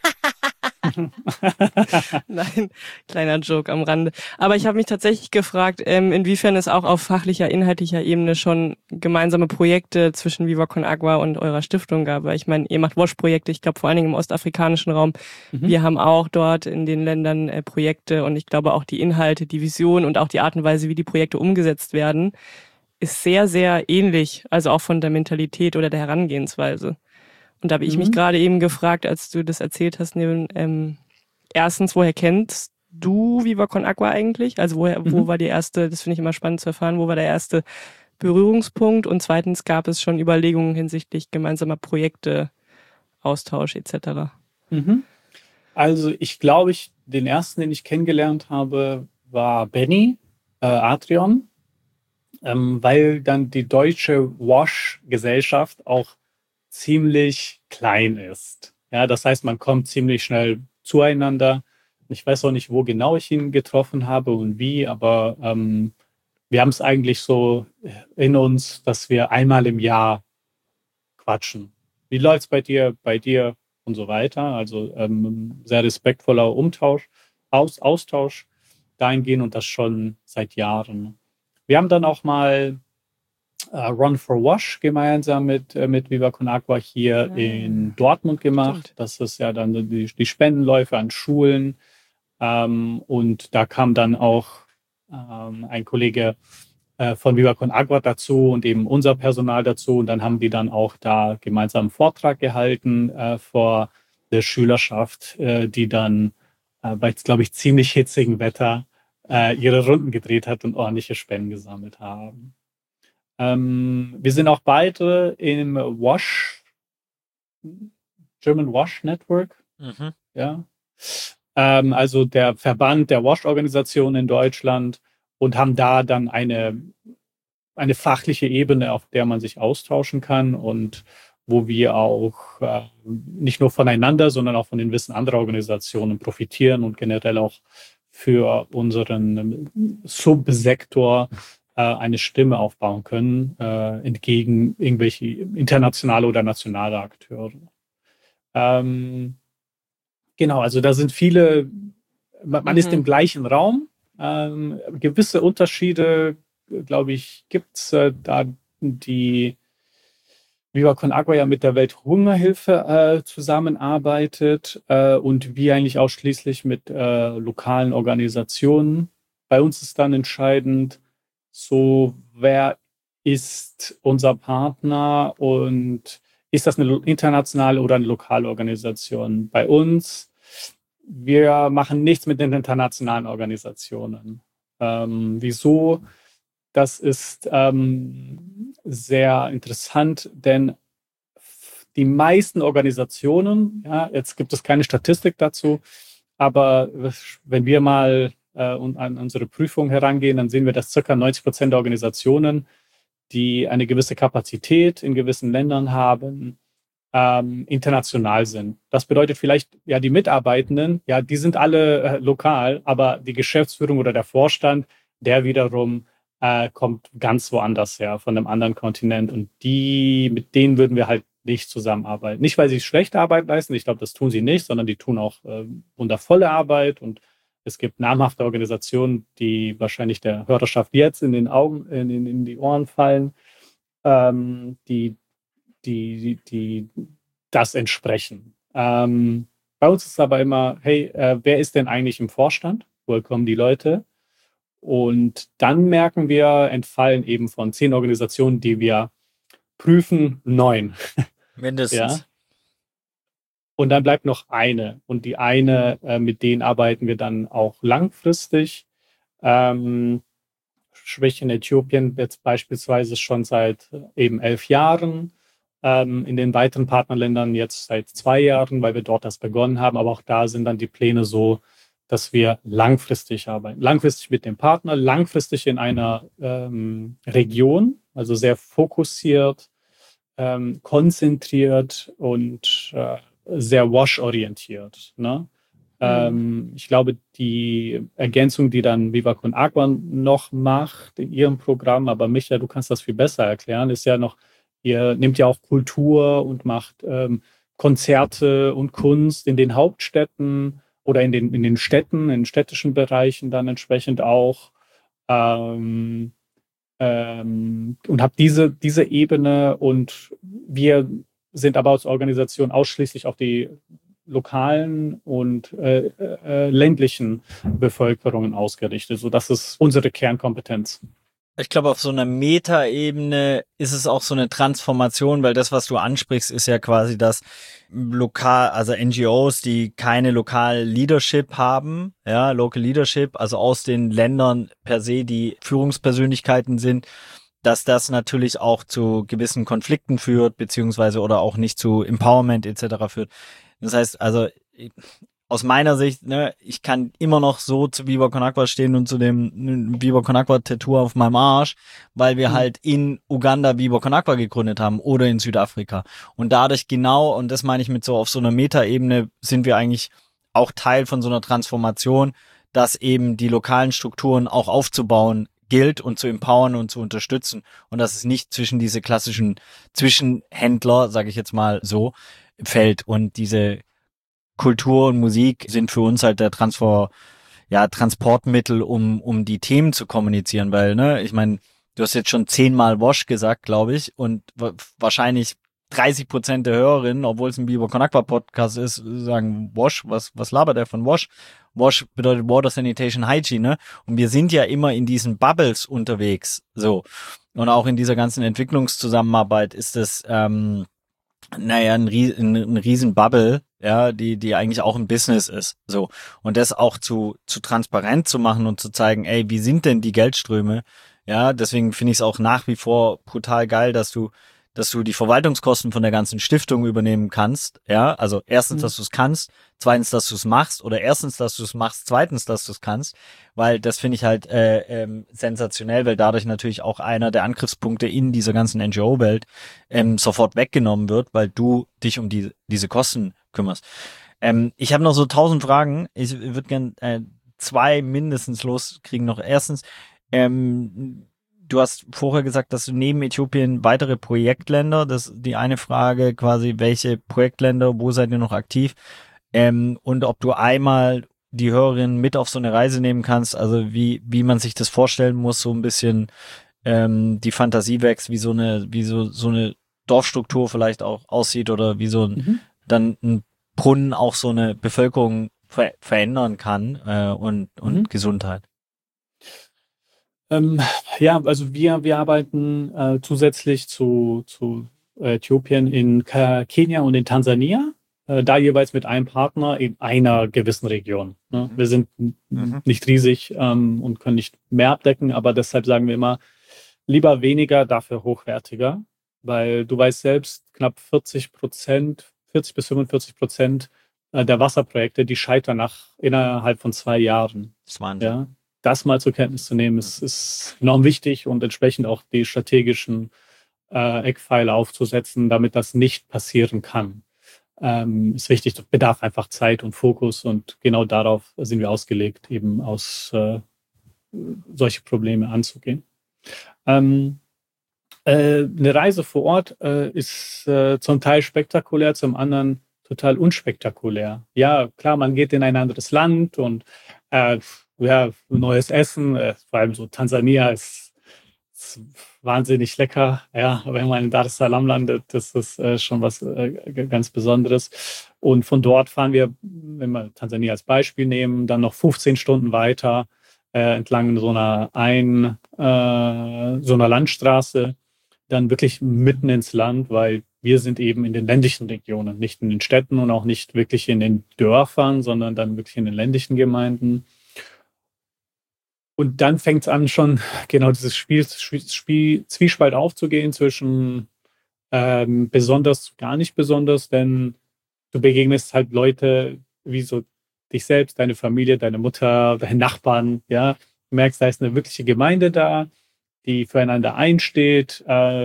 Nein, kleiner Joke am Rande. Aber ich habe mich tatsächlich gefragt, inwiefern es auch auf fachlicher, inhaltlicher Ebene schon gemeinsame Projekte zwischen Viva Con Agua und eurer Stiftung gab. Weil ich meine, ihr macht Wash-Projekte, ich glaube vor allen Dingen im ostafrikanischen Raum. Wir haben auch dort in den Ländern Projekte und ich glaube auch die Inhalte, die Vision und auch die Art und Weise, wie die Projekte umgesetzt werden, ist sehr, sehr ähnlich, also auch von der Mentalität oder der Herangehensweise. Und da habe ich mich gerade eben gefragt, als du das erzählt hast, erstens, woher kennst du Viva Con Agua eigentlich? Also wo war die erste, das finde ich immer spannend zu erfahren, wo war der erste Berührungspunkt? Und zweitens, gab es schon Überlegungen hinsichtlich gemeinsamer Projekte, Austausch etc.? Mhm. Also ich glaube, den ersten, den ich kennengelernt habe, war Benny Adrian, weil dann die deutsche Wash-Gesellschaft auch ziemlich klein ist. Ja, das heißt, man kommt ziemlich schnell zueinander. Ich weiß auch nicht, wo genau ich ihn getroffen habe und wie, aber wir haben es eigentlich so in uns, dass wir einmal im Jahr quatschen. Wie läuft's bei dir und so weiter? Also sehr respektvoller Austausch dahingehend und das schon seit Jahren. Wir haben dann auch mal Run for Wash gemeinsam mit Viva Con Agua hier in Dortmund gemacht. Stimmt. Das ist ja dann die Spendenläufe an Schulen. Und da kam dann auch ein Kollege von Viva Con Agua dazu und eben unser Personal dazu. Und dann haben die dann auch da gemeinsam einen Vortrag gehalten vor der Schülerschaft, die dann bei, glaube ich, ziemlich hitzigem Wetter ihre Runden gedreht hat und ordentliche Spenden gesammelt haben. Wir sind auch beide im German Wash Network. Ja. Also der Verband der Wash-Organisation in Deutschland und haben da dann eine fachliche Ebene, auf der man sich austauschen kann und wo wir auch nicht nur voneinander, sondern auch von den Wissen anderer Organisationen profitieren und generell auch für unseren Subsektor eine Stimme aufbauen können, entgegen irgendwelche internationale oder nationale Akteure. Genau, also da sind viele, man ist im gleichen Raum. Gewisse Unterschiede, glaube ich, gibt es, da die Viva Con Agua ja mit der Welthungerhilfe zusammenarbeitet und wir eigentlich ausschließlich mit lokalen Organisationen. Bei uns ist dann entscheidend, so wer ist unser Partner und ist das eine internationale oder eine lokale Organisation? Bei uns, wir machen nichts mit den internationalen Organisationen. Wieso? Das ist sehr interessant, denn die meisten Organisationen, ja, jetzt gibt es keine Statistik dazu, aber wenn wir mal an unsere Prüfung herangehen, dann sehen wir, dass ca. 90% der Organisationen, die eine gewisse Kapazität in gewissen Ländern haben, international sind. Das bedeutet vielleicht, ja, die Mitarbeitenden, ja, die sind alle lokal, aber die Geschäftsführung oder der Vorstand, der wiederum kommt ganz woanders her, von einem anderen Kontinent. Und mit denen würden wir halt nicht zusammenarbeiten. Nicht, weil sie schlechte Arbeit leisten, ich glaube, das tun sie nicht, sondern die tun auch wundervolle Arbeit. Und es gibt namhafte Organisationen, die wahrscheinlich der Hörerschaft jetzt in den Augen, in die Ohren fallen, die das entsprechen. Bei uns ist es aber immer, hey, wer ist denn eigentlich im Vorstand? Woher kommen die Leute? Und dann merken wir, entfallen eben von 10 Organisationen, die wir prüfen, 9. Mindestens. Ja? Und dann bleibt noch eine. Und die eine, mit denen arbeiten wir dann auch langfristig. Sprich in Äthiopien jetzt beispielsweise schon seit eben 11 Jahren. In den weiteren Partnerländern jetzt seit 2 Jahren, weil wir dort das begonnen haben. Aber auch da sind dann die Pläne so, dass wir langfristig arbeiten. Langfristig mit dem Partner, langfristig in einer Region, also sehr fokussiert, konzentriert und sehr wash-orientiert. Ne? Ich glaube, die Ergänzung, die dann Viva Con Agua noch macht in ihrem Programm, aber Micha, du kannst das viel besser erklären, ist ja noch, ihr nehmt ja auch Kultur und macht Konzerte und Kunst in den Hauptstädten oder in den Städten, in städtischen Bereichen dann entsprechend auch und habe diese Ebene und wir sind aber als Organisation ausschließlich auf die lokalen und ländlichen Bevölkerungen ausgerichtet. So, das ist unsere Kernkompetenz. Ich glaube, auf so einer Metaebene ist es auch so eine Transformation, weil das, was du ansprichst, ist ja quasi das also NGOs, die keine lokal Leadership haben, ja, Local Leadership, also aus den Ländern per se, die Führungspersönlichkeiten sind, dass das natürlich auch zu gewissen Konflikten führt, beziehungsweise oder auch nicht zu Empowerment etc. führt. Das heißt, also aus meiner Sicht, ne, ich kann immer noch so zu Viva Con Agua stehen und zu dem Viva Con Agua Tattoo auf meinem Arsch, weil wir halt in Uganda Viva Con Agua gegründet haben oder in Südafrika. Und dadurch genau, und das meine ich mit so auf so einer Metaebene, sind wir eigentlich auch Teil von so einer Transformation, dass eben die lokalen Strukturen auch aufzubauen gilt und zu empowern und zu unterstützen. Und dass es nicht zwischen diese klassischen Zwischenhändler, sage ich jetzt mal so, fällt. Und diese Kultur und Musik sind für uns halt der Transportmittel, um die Themen zu kommunizieren, weil, ne, ich meine, du hast jetzt schon 10-mal Wosch gesagt, glaube ich, und wahrscheinlich 30% der Hörerinnen, obwohl es ein Viva Con Agua Podcast ist, sagen, Wosch, was labert der von Wosch? Wosch bedeutet Water Sanitation Hygiene, ne? Und wir sind ja immer in diesen Bubbles unterwegs, so. Und auch in dieser ganzen Entwicklungszusammenarbeit ist es, ein riesen Bubble, ja, die eigentlich auch ein Business ist, so. Und das auch zu transparent zu machen und zu zeigen, ey, wie sind denn die Geldströme? Ja, deswegen finde ich es auch nach wie vor brutal geil, dass du die Verwaltungskosten von der ganzen Stiftung übernehmen kannst, ja, also erstens, dass du es kannst, zweitens, dass du es machst, oder erstens, dass du es machst, zweitens, dass du es kannst, weil das finde ich halt sensationell, weil dadurch natürlich auch einer der Angriffspunkte in dieser ganzen NGO-Welt sofort weggenommen wird, weil du dich um diese Kosten kümmerst. Ich habe noch so 1000 Fragen, ich würde gern 2 mindestens loskriegen noch. Erstens, du hast vorher gesagt, dass du neben Äthiopien weitere Projektländer, das ist die eine Frage quasi, welche Projektländer, wo seid ihr noch aktiv? Und ob du einmal die Hörerinnen mit auf so eine Reise nehmen kannst, also wie man sich das vorstellen muss, so ein bisschen die Fantasie wächst, wie so eine Dorfstruktur vielleicht auch aussieht oder wie so dann ein Brunnen auch so eine Bevölkerung verändern kann und Gesundheit. Ja, also wir arbeiten zusätzlich zu Äthiopien in Kenia und in Tansania, da jeweils mit einem Partner in einer gewissen Region. Ne? Wir sind nicht riesig und können nicht mehr abdecken, aber deshalb sagen wir immer, lieber weniger, dafür hochwertiger, weil du weißt selbst, knapp 40 bis 45% der Wasserprojekte, die scheitern innerhalb von 2 Jahren. Das ist Wahnsinn. Ja? Das mal zur Kenntnis zu nehmen, ist enorm wichtig und entsprechend auch die strategischen Eckpfeiler aufzusetzen, damit das nicht passieren kann. Ist wichtig, das bedarf einfach Zeit und Fokus und genau darauf sind wir ausgelegt, eben solche Probleme anzugehen. Eine Reise vor Ort ist zum Teil spektakulär, zum anderen total unspektakulär. Ja, klar, man geht in ein anderes Land und neues Essen, vor allem so Tansania ist wahnsinnig lecker. Ja, wenn man in Dar es Salaam landet, das ist schon was ganz Besonderes. Und von dort fahren wir, wenn wir Tansania als Beispiel nehmen, dann noch 15 Stunden weiter entlang so einer Landstraße, dann wirklich mitten ins Land, weil wir sind eben in den ländlichen Regionen, nicht in den Städten und auch nicht wirklich in den Dörfern, sondern dann wirklich in den ländlichen Gemeinden. Und dann fängt es an, schon genau dieses Zwiespalt aufzugehen zwischen besonders zu gar nicht besonders, denn du begegnest halt Leute wie so dich selbst, deine Familie, deine Mutter, deine Nachbarn, ja. Du merkst, da ist eine wirkliche Gemeinde da, die füreinander einsteht,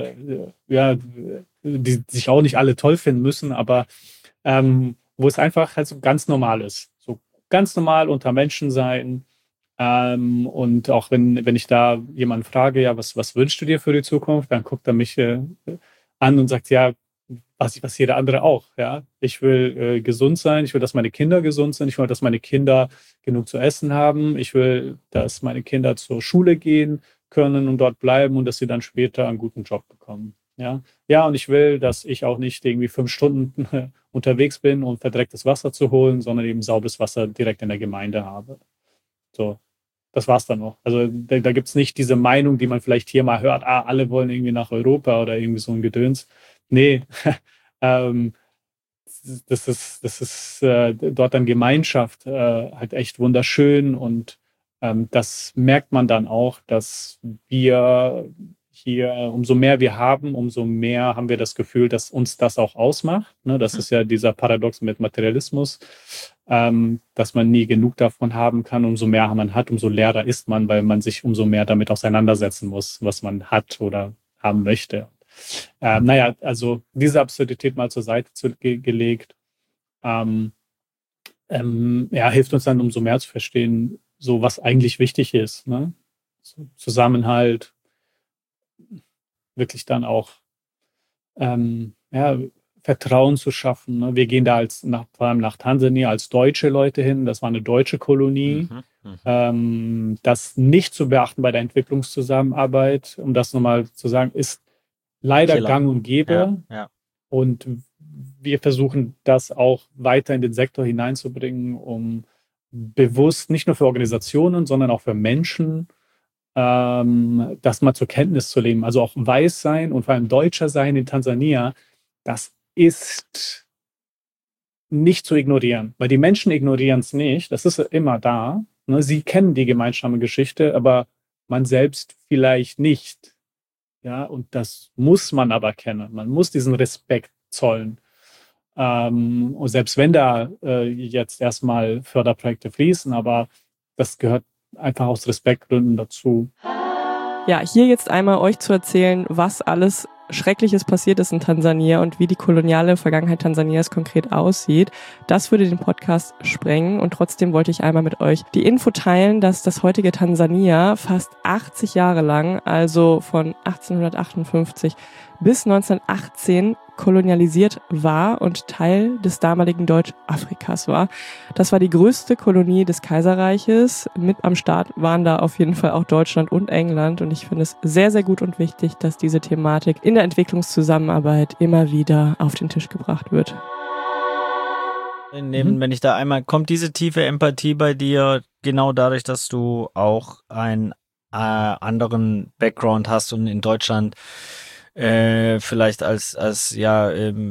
die sich auch nicht alle toll finden müssen, aber wo es einfach halt so ganz normal ist. So ganz normal unter Menschen sein. Und auch wenn ich da jemanden frage, ja, was wünschst du dir für die Zukunft, dann guckt er mich an und sagt, ja, was jeder andere auch. Ja? Ich will gesund sein, ich will, dass meine Kinder gesund sind, ich will, dass meine Kinder genug zu essen haben, ich will, dass meine Kinder zur Schule gehen können und dort bleiben und dass sie dann später einen guten Job bekommen. Ja, und ich will, dass ich auch nicht irgendwie 5 Stunden unterwegs bin, um verdrecktes Wasser zu holen, sondern eben sauberes Wasser direkt in der Gemeinde habe. So. das war's dann noch. Also da gibt es nicht diese Meinung, die man vielleicht hier mal hört, alle wollen irgendwie nach Europa oder irgendwie so ein Gedöns. Nee, ähm, das ist dort dann Gemeinschaft halt echt wunderschön und das merkt man dann auch, dass wir hier, umso mehr wir haben, umso mehr haben wir das Gefühl, dass uns das auch ausmacht. Ne? Das ist ja dieser Paradox mit Materialismus, dass man nie genug davon haben kann. Umso mehr man hat, umso leerer ist man, weil man sich umso mehr damit auseinandersetzen muss, was man hat oder haben möchte. Naja, also diese Absurdität mal zur Seite gelegt, ja, hilft uns dann umso mehr zu verstehen, so was eigentlich wichtig ist. Ne? So Zusammenhalt, wirklich dann auch ja, Vertrauen zu schaffen. Ne? Wir gehen da vor allem nach Tansania als deutsche Leute hin. Das war eine deutsche Kolonie. Das nicht zu beachten bei der Entwicklungszusammenarbeit, um das nochmal zu sagen, ist leider gang und gäbe. Ja. Und wir versuchen das auch weiter in den Sektor hineinzubringen, um bewusst nicht nur für Organisationen, sondern auch für Menschen das mal zur Kenntnis zu nehmen. Also auch weiß sein und vor allem Deutscher sein in Tansania, das ist nicht zu ignorieren, weil die Menschen ignorieren es nicht. Das ist immer da. Ne? Sie kennen die gemeinsame Geschichte, aber man selbst vielleicht nicht. Ja, und das muss man aber kennen. Man muss diesen Respekt zollen. Und selbst wenn da jetzt erstmal Förderprojekte fließen, aber das gehört einfach aus Respektgründen dazu. Ja, hier jetzt einmal euch zu erzählen, was alles Schreckliches passiert ist in Tansania und wie die koloniale Vergangenheit Tansanias konkret aussieht, das würde den Podcast sprengen. Und trotzdem wollte ich einmal mit euch die Info teilen, dass das heutige Tansania fast 80 Jahre lang, also von 1858 bis 1918, kolonialisiert war und Teil des damaligen Deutschafrikas war. Das war die größte Kolonie des Kaiserreiches. Mit am Start waren da auf jeden Fall auch Deutschland und England. Und ich finde es sehr, sehr gut und wichtig, dass diese Thematik in der Entwicklungszusammenarbeit immer wieder auf den Tisch gebracht wird. Wenn ich da einmal, kommt diese tiefe Empathie bei dir genau dadurch, dass du auch einen anderen Background hast und in Deutschland vielleicht als ja,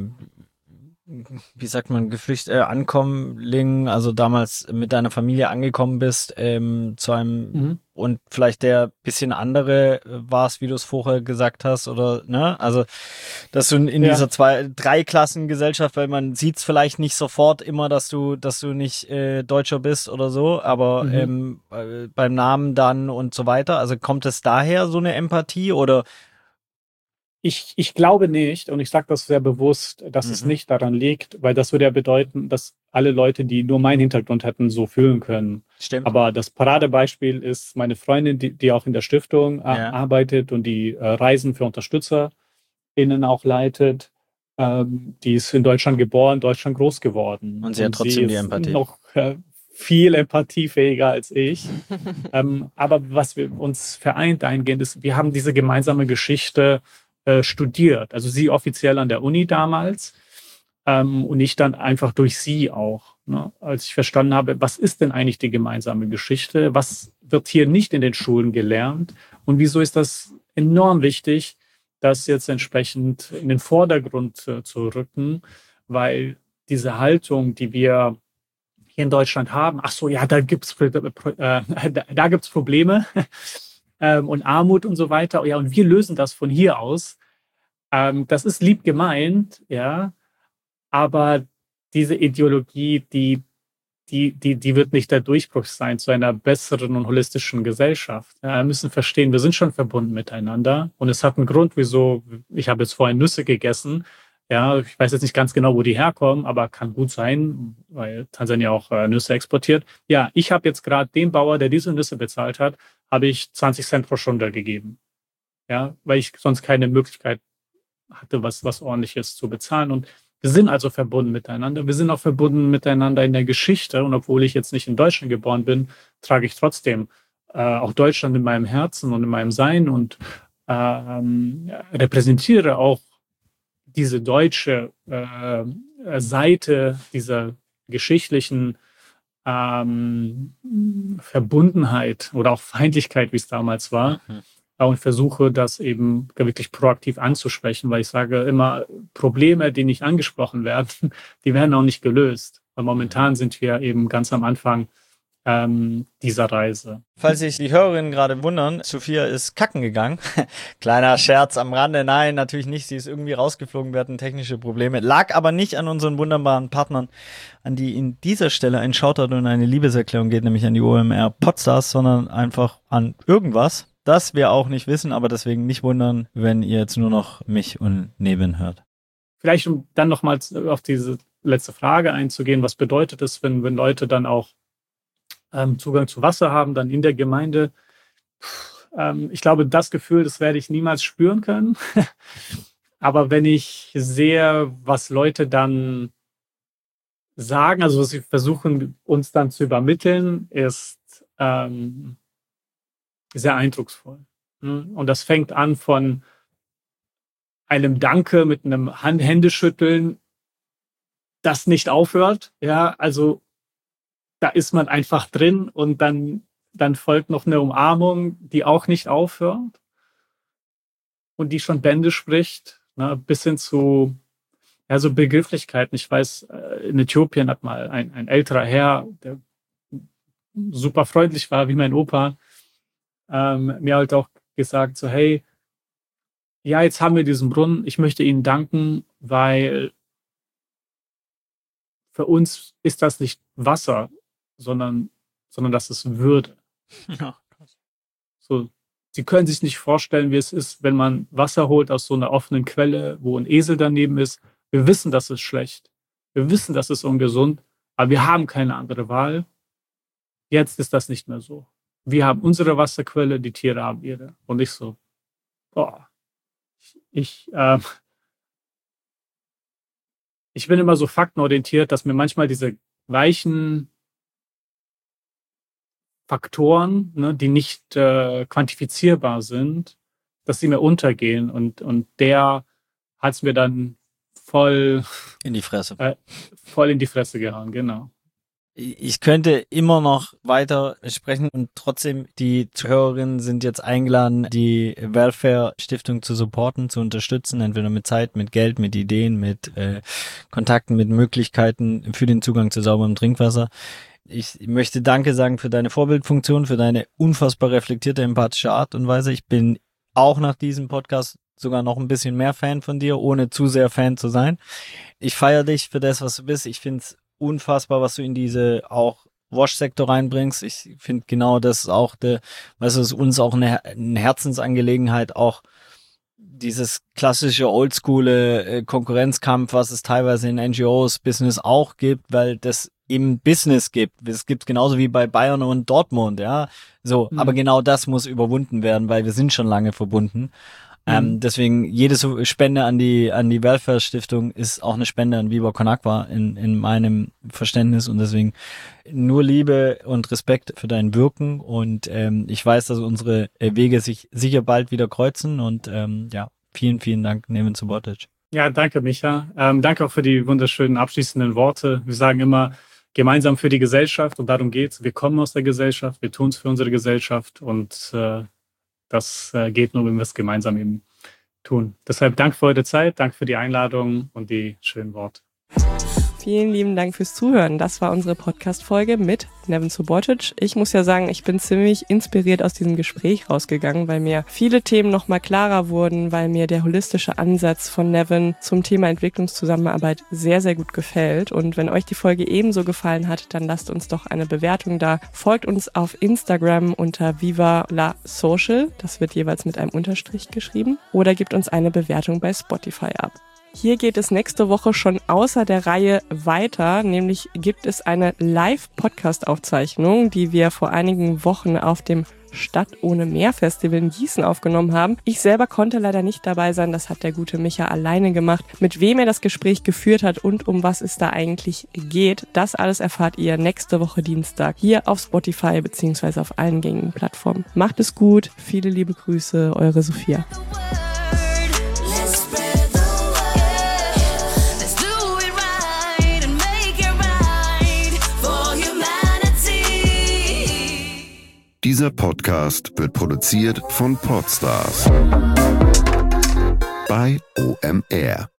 wie sagt man, Ankommling, also damals mit deiner Familie angekommen bist, zu einem und vielleicht der bisschen andere warst, wie du es vorher gesagt hast, oder ne? Also dass du in dieser Drei-Klassen-Gesellschaft, weil man sieht es vielleicht nicht sofort immer, dass du nicht Deutscher bist oder so, aber beim Namen dann und so weiter. Also kommt es daher so eine Empathie oder? Ich glaube nicht, und ich sage das sehr bewusst, dass es nicht daran liegt, weil das würde ja bedeuten, dass alle Leute, die nur meinen Hintergrund hätten, so fühlen können. Stimmt. Aber das Paradebeispiel ist meine Freundin, die auch in der Stiftung arbeitet und die Reisen für UnterstützerInnen auch leitet. Die ist in Deutschland geboren, Deutschland groß geworden. Und sie hat trotzdem die Empathie. Noch viel empathiefähiger als ich. Aber was wir uns vereint dahingehend ist, wir haben diese gemeinsame Geschichte studiert. Also sie offiziell an der Uni damals und ich dann einfach durch sie auch. Ne? Als ich verstanden habe, was ist denn eigentlich die gemeinsame Geschichte? Was wird hier nicht in den Schulen gelernt? Und wieso ist das enorm wichtig, das jetzt entsprechend in den Vordergrund zu rücken? Weil diese Haltung, die wir hier in Deutschland haben, ach so, ja, da gibt's Probleme. Und Armut und so weiter. Ja, und wir lösen das von hier aus. Das ist lieb gemeint, ja, aber diese Ideologie, die wird nicht der Durchbruch sein zu einer besseren und holistischen Gesellschaft. Ja, wir müssen verstehen, wir sind schon verbunden miteinander und es hat einen Grund, wieso, ich habe jetzt vorhin Nüsse gegessen. Ja, ich weiß jetzt nicht ganz genau, wo die herkommen, aber kann gut sein, weil Tansania auch Nüsse exportiert. Ja, ich habe jetzt gerade dem Bauer, der diese Nüsse bezahlt hat, habe ich 20 Cent pro Stunde gegeben. Ja, weil ich sonst keine Möglichkeit hatte, was Ordentliches zu bezahlen. Und wir sind also verbunden miteinander. Wir sind auch verbunden miteinander in der Geschichte. Und obwohl ich jetzt nicht in Deutschland geboren bin, trage ich trotzdem auch Deutschland in meinem Herzen und in meinem Sein und repräsentiere auch diese deutsche Seite dieser geschichtlichen Verbundenheit oder auch Feindlichkeit, wie es damals war. Und versuche das eben wirklich proaktiv anzusprechen, weil ich sage immer, Probleme, die nicht angesprochen werden, die werden auch nicht gelöst. Weil momentan sind wir eben ganz am Anfang dieser Reise. Falls sich die Hörerinnen gerade wundern, Sophia ist kacken gegangen. Kleiner Scherz am Rande. Nein, natürlich nicht. Sie ist irgendwie rausgeflogen. Wir hatten technische Probleme. Lag aber nicht an unseren wunderbaren Partnern, an die in dieser Stelle ein Shoutout und eine Liebeserklärung geht, nämlich an die OMR Podstars, sondern einfach an irgendwas, das wir auch nicht wissen, aber deswegen nicht wundern, wenn ihr jetzt nur noch mich und Neven hört. Vielleicht, um dann nochmals auf diese letzte Frage einzugehen, was bedeutet es, wenn Leute dann auch Zugang zu Wasser haben, dann in der Gemeinde? Ich glaube, das Gefühl, das werde ich niemals spüren können. Aber wenn ich sehe, was Leute dann sagen, also was sie versuchen, uns dann zu übermitteln, ist sehr eindrucksvoll. Und das fängt an von einem Danke mit einem Händeschütteln, das nicht aufhört. Ja, also da ist man einfach drin und dann folgt noch eine Umarmung, die auch nicht aufhört und die schon Bände spricht, ne, bis hin zu so Begrifflichkeiten. Ich weiß, in Äthiopien hat mal ein älterer Herr, der super freundlich war, wie mein Opa, mir halt auch gesagt, so hey, ja, jetzt haben wir diesen Brunnen, ich möchte Ihnen danken, weil für uns ist das nicht Wasser, sondern das ist Würde. Ja. So, Sie können sich nicht vorstellen, wie es ist, wenn man Wasser holt aus so einer offenen Quelle, wo ein Esel daneben ist. Wir wissen, das ist schlecht. Wir wissen, das ist ungesund, aber wir haben keine andere Wahl. Jetzt ist das nicht mehr so. Wir haben unsere Wasserquelle, die Tiere haben ihre. Und ich so, ich bin immer so faktenorientiert, dass mir manchmal diese weichen Faktoren, ne, die nicht quantifizierbar sind, dass sie mir untergehen. Und der hat es mir dann voll in die Fresse. Voll in die Fresse gehauen, genau. Ich könnte immer noch weiter sprechen und trotzdem, die Zuhörerinnen sind jetzt eingeladen, die Welfare-Stiftung zu supporten, zu unterstützen, entweder mit Zeit, mit Geld, mit Ideen, mit Kontakten, mit Möglichkeiten für den Zugang zu sauberem Trinkwasser. Ich möchte Danke sagen für deine Vorbildfunktion, für deine unfassbar reflektierte, empathische Art und Weise. Ich bin auch nach diesem Podcast sogar noch ein bisschen mehr Fan von dir, ohne zu sehr Fan zu sein. Ich feiere dich für das, was du bist. Ich finde es unfassbar, was du in diese auch Wash-Sektor reinbringst. Ich finde genau das ist auch ist uns auch eine Herzensangelegenheit, auch dieses klassische oldschoole Konkurrenzkampf, was es teilweise in NGOs, Business auch gibt, weil das im Business gibt. Es gibt genauso wie bei Bayern und Dortmund, ja. So, aber genau das muss überwunden werden, weil wir sind schon lange verbunden. Deswegen jede Spende an die Welfare Stiftung ist auch eine Spende an Viva Con Agua in meinem Verständnis und deswegen nur Liebe und Respekt für dein Wirken und ich weiß, dass unsere Wege sich sicher bald wieder kreuzen und vielen, vielen Dank, Neven Subotic. Ja, danke, Micha. Danke auch für die wunderschönen abschließenden Worte. Wir sagen immer, gemeinsam für die Gesellschaft und darum geht's. Wir kommen aus der Gesellschaft, wir tun es für unsere Gesellschaft und das geht nur, wenn wir es gemeinsam eben tun. Deshalb danke für eure Zeit, danke für die Einladung und die schönen Worte. Vielen lieben Dank fürs Zuhören. Das war unsere Podcast-Folge mit Neven Subotic. Ich muss ja sagen, ich bin ziemlich inspiriert aus diesem Gespräch rausgegangen, weil mir viele Themen nochmal klarer wurden, weil mir der holistische Ansatz von Neven zum Thema Entwicklungszusammenarbeit sehr, sehr gut gefällt. Und wenn euch die Folge ebenso gefallen hat, dann lasst uns doch eine Bewertung da. Folgt uns auf Instagram unter Viva la Social. Das wird jeweils mit einem Unterstrich geschrieben. Oder gebt uns eine Bewertung bei Spotify ab. Hier geht es nächste Woche schon außer der Reihe weiter, nämlich gibt es eine Live-Podcast-Aufzeichnung, die wir vor einigen Wochen auf dem Stadt ohne Meer Festival in Gießen aufgenommen haben. Ich selber konnte leider nicht dabei sein, das hat der gute Micha alleine gemacht. Mit wem er das Gespräch geführt hat und um was es da eigentlich geht, das alles erfahrt ihr nächste Woche Dienstag hier auf Spotify bzw. auf allen gängigen Plattformen. Macht es gut, viele liebe Grüße, eure Sophia. Let's do it right and make it right for humanity. Dieser Podcast wird produziert von Podstars bei OMR.